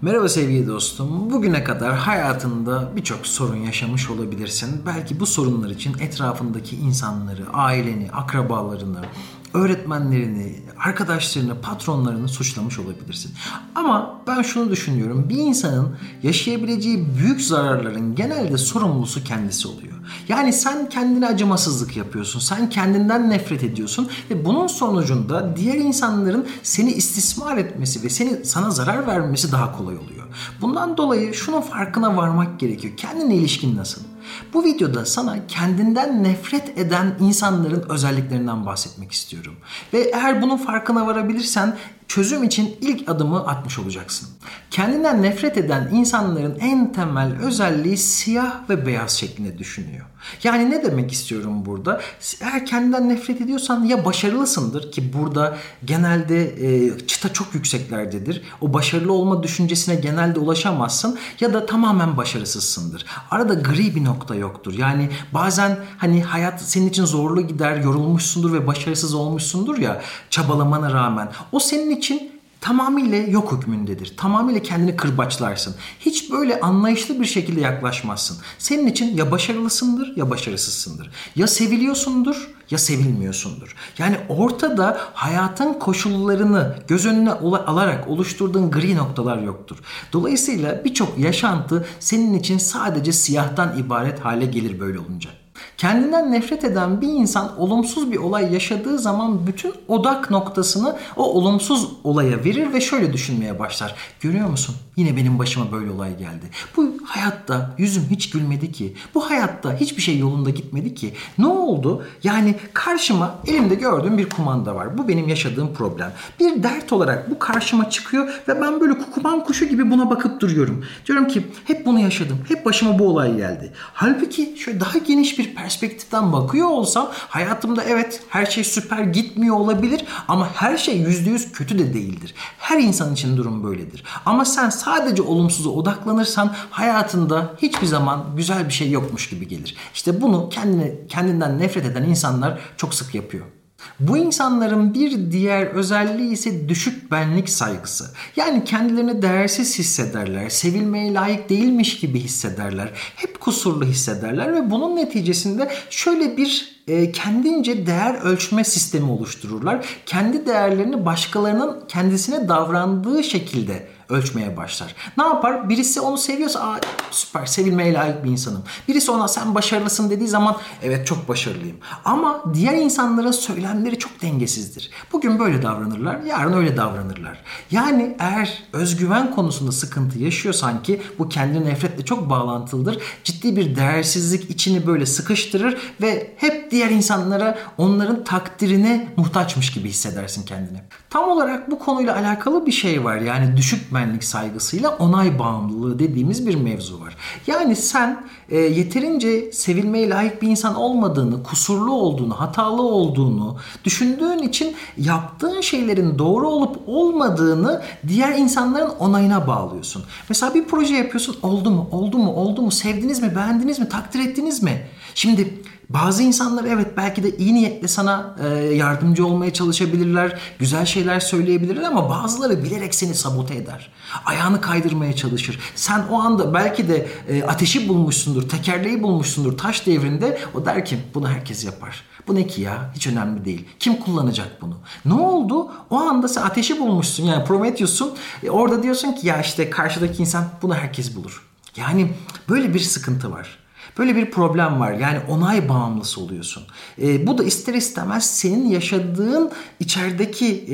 Merhaba sevgili dostum. Bugüne kadar hayatında birçok sorun yaşamış olabilirsin. Belki bu sorunlar için etrafındaki insanları, aileni, akrabalarını, öğretmenlerini, arkadaşlarını, patronlarını suçlamış olabilirsin. Ama ben şunu düşünüyorum. Bir insanın yaşayabileceği büyük zararların genelde sorumlusu kendisi oluyor. Yani sen kendine acımasızlık yapıyorsun. Sen kendinden nefret ediyorsun ve bunun sonucunda diğer insanların seni istismar etmesi ve sana zarar vermesi daha kolay oluyor. Bundan dolayı şunun farkına varmak gerekiyor. Kendine ilişkin nasıl? Bu videoda sana kendinden nefret eden insanların özelliklerinden bahsetmek istiyorum. Ve eğer bunun farkına varabilirsen çözüm için ilk adımı atmış olacaksın. Kendinden nefret eden insanların en temel özelliği siyah ve beyaz şeklinde düşünüyor. Yani ne demek istiyorum burada? Eğer kendinden nefret ediyorsan ya başarılısındır ki burada genelde çıta çok yükseklerdedir. O başarılı olma düşüncesine genelde ulaşamazsın ya da tamamen başarısızsındır. Arada gri bir nokta yoktur. Yani bazen hani hayat senin için zorlu gider, yorulmuşsundur ve başarısız olmuşsundur ya çabalamana rağmen. O senin için tamamıyla yok hükmündedir. Tamamıyla kendini kırbaçlarsın. Hiç böyle anlayışlı bir şekilde yaklaşmazsın. Senin için ya başarılısındır ya başarısızsındır. Ya seviliyorsundur ya sevilmiyorsundur. Yani ortada hayatın koşullarını göz önüne alarak oluşturduğun gri noktalar yoktur. Dolayısıyla birçok yaşantı senin için sadece siyahtan ibaret hale gelir böyle olunca. Kendinden nefret eden bir insan olumsuz bir olay yaşadığı zaman bütün odak noktasını o olumsuz olaya verir ve şöyle düşünmeye başlar. Görüyor musun? Yine benim başıma böyle olay geldi. Bu hayatta yüzüm hiç gülmedi ki. Bu hayatta hiçbir şey yolunda gitmedi ki. Ne oldu? Yani karşıma elimde gördüğüm bir kumanda var. Bu benim yaşadığım problem. Bir dert olarak bu karşıma çıkıyor ve ben böyle kukuman kuşu gibi buna bakıp duruyorum. Diyorum ki hep bunu yaşadım. Hep başıma bu olay geldi. Halbuki şöyle daha geniş bir perspektiften bakıyor olsam hayatımda evet her şey süper gitmiyor olabilir ama her şey %100 kötü de değildir. Her insan için durum böyledir. Ama sen sadece olumsuza odaklanırsan hayatında hiçbir zaman güzel bir şey yokmuş gibi gelir. İşte bunu kendinden nefret eden insanlar çok sık yapıyor. Bu insanların bir diğer özelliği ise düşük benlik saygısı. Yani kendilerini değersiz hissederler, sevilmeye layık değilmiş gibi hissederler, hep kusurlu hissederler ve bunun neticesinde şöyle bir kendince değer ölçme sistemi oluştururlar. Kendi değerlerini başkalarının kendisine davrandığı şekilde ölçmeye başlar. Ne yapar? Birisi onu seviyorsa süper sevilmeye layık bir insanım. Birisi ona sen başarılısın dediği zaman evet çok başarılıyım. Ama diğer insanların söylemleri çok dengesizdir. Bugün böyle davranırlar, yarın öyle davranırlar. Yani eğer özgüven konusunda sıkıntı yaşıyorsan ki bu kendine nefretle çok bağlantılıdır. Ciddi bir değersizlik içini böyle sıkıştırır ve hep diğer insanlara onların takdirine muhtaçmış gibi hissedersin kendini. Tam olarak bu konuyla alakalı bir şey var. Yani düşük benlik saygısıyla onay bağımlılığı dediğimiz bir mevzu var. Yani sen yeterince sevilmeye layık bir insan olmadığını, kusurlu olduğunu, hatalı olduğunu düşündüğün için yaptığın şeylerin doğru olup olmadığını diğer insanların onayına bağlıyorsun. Mesela bir proje yapıyorsun. Oldu mu? Oldu mu? Oldu mu? Sevdiniz mi? Beğendiniz mi? Takdir ettiniz mi? Şimdi bazı insanlar evet belki de iyi niyetle sana yardımcı olmaya çalışabilirler, güzel şeyler söyleyebilirler ama bazıları bilerek seni sabote eder. Ayağını kaydırmaya çalışır. Sen o anda belki de ateşi bulmuşsundur, tekerleği bulmuşsundur taş devrinde. O der ki bunu herkes yapar. Bu ne ki ya? Hiç önemli değil. Kim kullanacak bunu? Ne oldu? O anda sen ateşi bulmuşsun yani Prometheus'un. Orada diyorsun ki ya işte karşıdaki insan bunu herkes bulur. Yani böyle bir sıkıntı var. Böyle bir problem var. Yani onay bağımlısı oluyorsun. Bu da ister istemez senin yaşadığın içerideki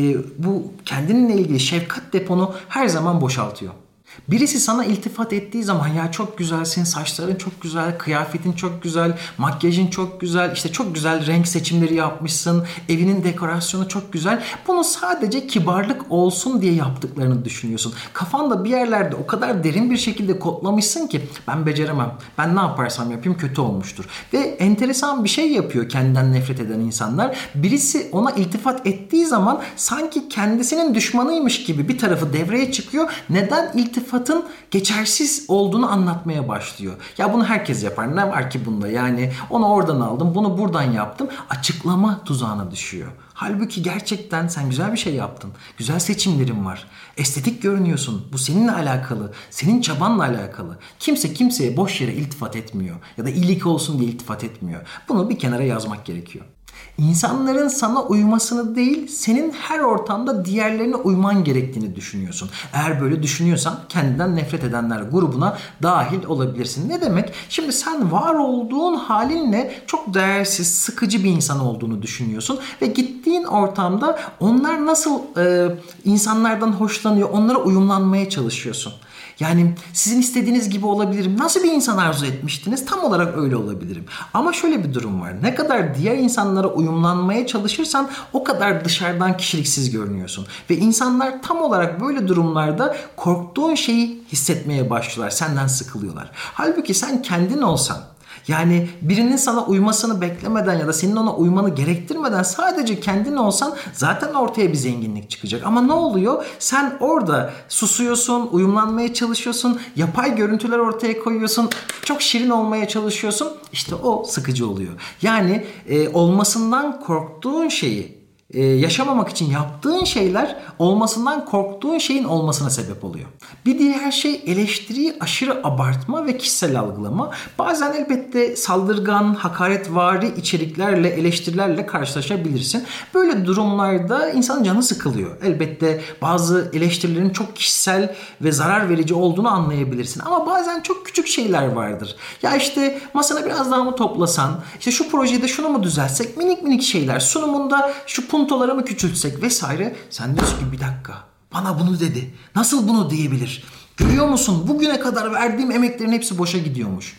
bu kendinle ilgili şefkat deponu her zaman boşaltıyor. Birisi sana iltifat ettiği zaman ya çok güzelsin, saçların çok güzel, kıyafetin çok güzel, makyajın çok güzel, işte çok güzel renk seçimleri yapmışsın, evinin dekorasyonu çok güzel. Bunu sadece kibarlık olsun diye yaptıklarını düşünüyorsun. Kafanda bir yerlerde o kadar derin bir şekilde kodlamışsın ki ben beceremem, ben ne yaparsam yapayım kötü olmuştur. Ve enteresan bir şey yapıyor kendinden nefret eden insanlar. Birisi ona iltifat ettiği zaman sanki kendisinin düşmanıymış gibi bir tarafı devreye çıkıyor. Neden iltifat iltifatın geçersiz olduğunu anlatmaya başlıyor. Ya bunu herkes yapar. Ne var ki bunda? Yani onu oradan aldım, bunu buradan yaptım. Açıklama tuzağına düşüyor. Halbuki gerçekten sen güzel bir şey yaptın. Güzel seçimlerin var. Estetik görünüyorsun. Bu seninle alakalı. Senin çabanla alakalı. Kimse kimseye boş yere iltifat etmiyor. Ya da iyilik olsun diye iltifat etmiyor. Bunu bir kenara yazmak gerekiyor. İnsanların sana uymasını değil, senin her ortamda diğerlerine uyman gerektiğini düşünüyorsun. Eğer böyle düşünüyorsan kendinden nefret edenler grubuna dahil olabilirsin. Ne demek? Şimdi sen var olduğun halinle çok değersiz, sıkıcı bir insan olduğunu düşünüyorsun ve gittiğin ortamda onlar nasıl insanlardan hoşlanıyor, onlara uyumlanmaya çalışıyorsun. Yani sizin istediğiniz gibi olabilirim. Nasıl bir insan arzu etmiştiniz? Tam olarak öyle olabilirim. Ama şöyle bir durum var. Ne kadar diğer insanlara uyumlanmaya çalışırsan o kadar dışarıdan kişiliksiz görünüyorsun. Ve insanlar tam olarak böyle durumlarda korktuğun şeyi hissetmeye başlıyorlar. Senden sıkılıyorlar. Halbuki sen kendin olsan, yani birinin sana uymasını beklemeden ya da senin ona uymanı gerektirmeden sadece kendin olsan zaten ortaya bir zenginlik çıkacak. Ama ne oluyor? Sen orada susuyorsun, uyumlanmaya çalışıyorsun, yapay görüntüler ortaya koyuyorsun, çok şirin olmaya çalışıyorsun. İşte o sıkıcı oluyor. Yani olmasından korktuğun şeyi yaşamamak için yaptığın şeyler olmasından korktuğun şeyin olmasına sebep oluyor. Bir diğer şey eleştiriyi aşırı abartma ve kişisel algılama. Bazen elbette saldırgan, hakaretvari içeriklerle, eleştirilerle karşılaşabilirsin. Böyle durumlarda insanın canı sıkılıyor. Elbette bazı eleştirilerin çok kişisel ve zarar verici olduğunu anlayabilirsin. Ama bazen çok küçük şeyler vardır. Ya işte masana biraz daha mı toplasan, işte şu projede şunu mu düzeltsek, minik minik şeyler, sunumunda şu puntoları mı küçültsek vesaire. Sen diyorsun ki bir dakika, bana bunu dedi. Nasıl bunu diyebilir? Görüyor musun? Bugüne kadar verdiğim emeklerin hepsi boşa gidiyormuş.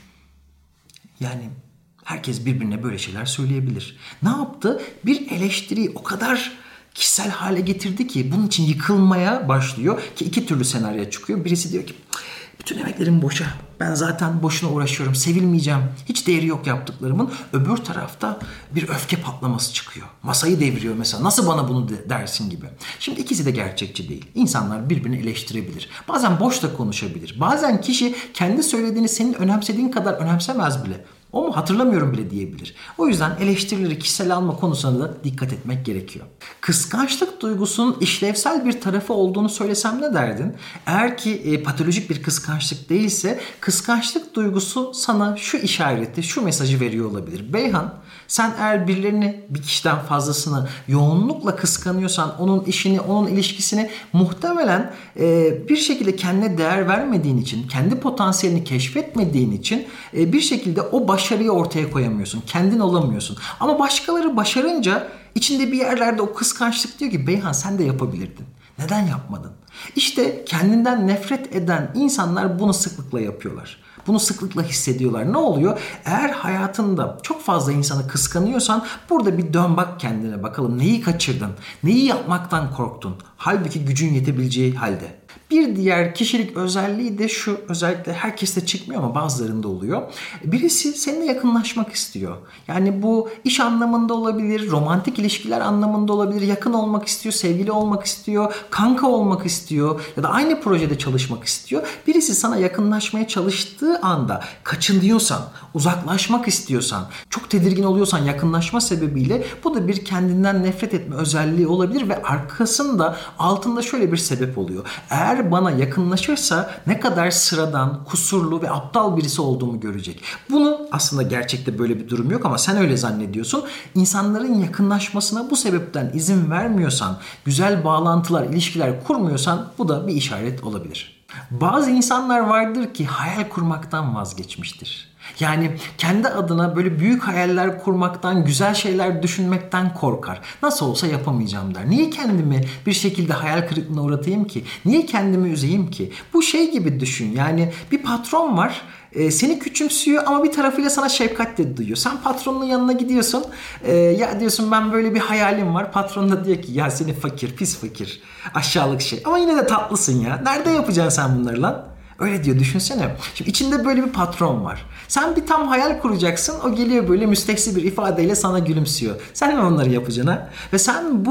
Yani herkes birbirine böyle şeyler söyleyebilir. Ne yaptı? Bir eleştiriyi o kadar kişisel hale getirdi ki bunun için yıkılmaya başlıyor ki iki türlü senaryo çıkıyor. Birisi diyor ki bütün emeklerim boşa. Ben zaten boşuna uğraşıyorum. Sevilmeyeceğim. Hiç değeri yok yaptıklarımın. Öbür tarafta bir öfke patlaması çıkıyor. Masayı deviriyor mesela. Nasıl bana bunu dersin gibi. Şimdi ikisi de gerçekçi değil. İnsanlar birbirini eleştirebilir. Bazen boş da konuşabilir. Bazen kişi kendi söylediğini senin önemsediğin kadar önemsemez bile. O mu hatırlamıyorum bile diyebilir. O yüzden eleştirileri kişisel alma konusuna da dikkat etmek gerekiyor. Kıskançlık duygusunun işlevsel bir tarafı olduğunu söylesem ne derdin? Eğer ki patolojik bir kıskançlık değilse kıskançlık duygusu sana şu işareti, şu mesajı veriyor olabilir. Beyhan, sen eğer birilerini bir kişiden fazlasını yoğunlukla kıskanıyorsan onun işini, onun ilişkisini muhtemelen bir şekilde kendine değer vermediğin için, kendi potansiyelini keşfetmediğin için bir şekilde o başarıyı ortaya koyamıyorsun. Kendin olamıyorsun. Ama başkaları başarınca içinde bir yerlerde o kıskançlık diyor ki Beyhan sen de yapabilirdin. Neden yapmadın? İşte kendinden nefret eden insanlar bunu sıklıkla yapıyorlar. Bunu sıklıkla hissediyorlar. Ne oluyor? Eğer hayatında çok fazla insanı kıskanıyorsan burada bir dön bak kendine bakalım. Neyi kaçırdın? Neyi yapmaktan korktun? Halbuki gücün yetebileceği halde. Bir diğer kişilik özelliği de şu, özellikle herkeste çıkmıyor ama bazılarında oluyor. Birisi seninle yakınlaşmak istiyor. Yani bu iş anlamında olabilir, romantik ilişkiler anlamında olabilir, yakın olmak istiyor, sevgili olmak istiyor, kanka olmak istiyor ya da aynı projede çalışmak istiyor. Birisi sana yakınlaşmaya çalıştığı anda kaçınıyorsan, uzaklaşmak istiyorsan, çok tedirgin oluyorsan yakınlaşma sebebiyle bu da bir kendinden nefret etme özelliği olabilir ve arkasında, altında şöyle bir sebep oluyor. Eğer bana yakınlaşırsa ne kadar sıradan, kusurlu ve aptal birisi olduğumu görecek. Bunu aslında gerçekte böyle bir durum yok ama sen öyle zannediyorsun. İnsanların yakınlaşmasına bu sebepten izin vermiyorsan, güzel bağlantılar, ilişkiler kurmuyorsan bu da bir işaret olabilir. Bazı insanlar vardır ki hayal kurmaktan vazgeçmiştir. Yani kendi adına böyle büyük hayaller kurmaktan, güzel şeyler düşünmekten korkar. Nasıl olsa yapamayacağım der. Niye kendimi bir şekilde hayal kırıklığına uğratayım ki? Niye kendimi üzeyim ki? Bu şey gibi düşün. Yani bir patron var. Seni küçümsüyor ama bir tarafıyla sana şefkat de duyuyor. Sen patronun yanına gidiyorsun. Ya diyorsun ben böyle bir hayalim var. Patron da diyor ki ya seni fakir, pis fakir, aşağılık şey. Ama yine de tatlısın ya. Nerede yapacaksın sen bunları lan? Öyle diyor, düşünsene. Şimdi içinde böyle bir patron var. Sen bir tam hayal kuracaksın. O geliyor böyle müstehsi bir ifadeyle sana gülümsüyor. Sen mi onları yapacaksın ha? Ve sen bu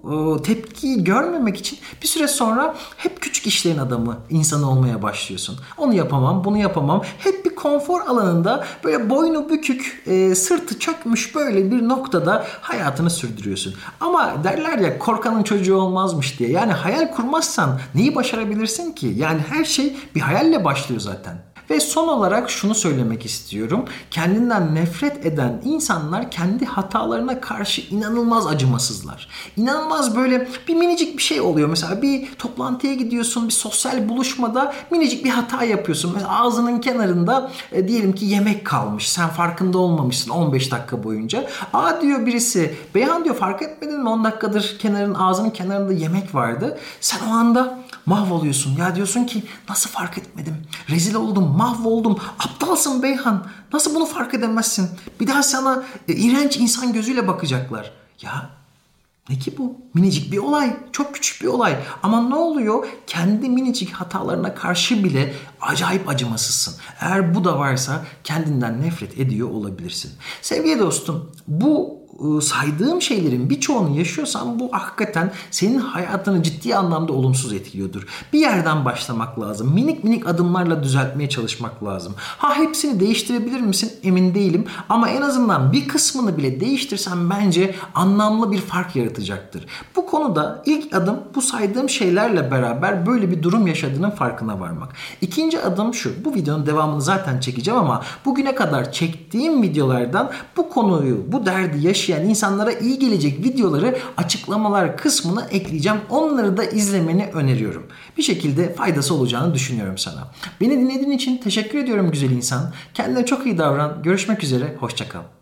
tepkiyi görmemek için bir süre sonra hep küçük işlerin adamı, insanı olmaya başlıyorsun. Onu yapamam, bunu yapamam. Hep bir konfor alanında böyle boynu bükük, sırtı çökmüş böyle bir noktada hayatını sürdürüyorsun. Ama derler ya, korkanın çocuğu olmazmış diye. Yani hayal kurmazsan neyi başarabilirsin ki? Yani her şey bir hayalle başlıyor zaten. Ve son olarak şunu söylemek istiyorum. Kendinden nefret eden insanlar kendi hatalarına karşı inanılmaz acımasızlar. İnanılmaz, böyle bir minicik bir şey oluyor. Mesela bir toplantıya gidiyorsun, bir sosyal buluşmada minicik bir hata yapıyorsun. Mesela ağzının kenarında diyelim ki yemek kalmış. Sen farkında olmamışsın 15 dakika boyunca. Aa diyor birisi, Beyhan diyor, fark etmedin mi 10 dakikadır ağzının kenarında yemek vardı. Sen o anda mahvoluyorsun. Ya diyorsun ki nasıl fark etmedim? Rezil oldum, mahvoldum. Aptalsın Beyhan. Nasıl bunu fark edemezsin? Bir daha sana iğrenç insan gözüyle bakacaklar. Ya ne ki bu? Minicik bir olay. Çok küçük bir olay. Ama ne oluyor? Kendi minicik hatalarına karşı bile acayip acımasızsın. Eğer bu da varsa kendinden nefret ediyor olabilirsin. Sevgili dostum, bu saydığım şeylerin birçoğunu yaşıyorsan bu hakikaten senin hayatını ciddi anlamda olumsuz etkiliyordur. Bir yerden başlamak lazım. Minik minik adımlarla düzeltmeye çalışmak lazım. Ha, hepsini değiştirebilir misin? Emin değilim. Ama en azından bir kısmını bile değiştirsen bence anlamlı bir fark yaratacaktır. Bu konuda ilk adım bu saydığım şeylerle beraber böyle bir durum yaşadığının farkına varmak. İkinci adım şu. Bu videonun devamını zaten çekeceğim ama bugüne kadar çektiğim videolardan bu konuyu, bu derdi yaşayan insanlara iyi gelecek videoları açıklamalar kısmına ekleyeceğim. Onları da izlemeni öneriyorum. Bir şekilde faydası olacağını düşünüyorum sana. Beni dinlediğin için teşekkür ediyorum güzel insan. Kendine çok iyi davran. Görüşmek üzere. Hoşça kal.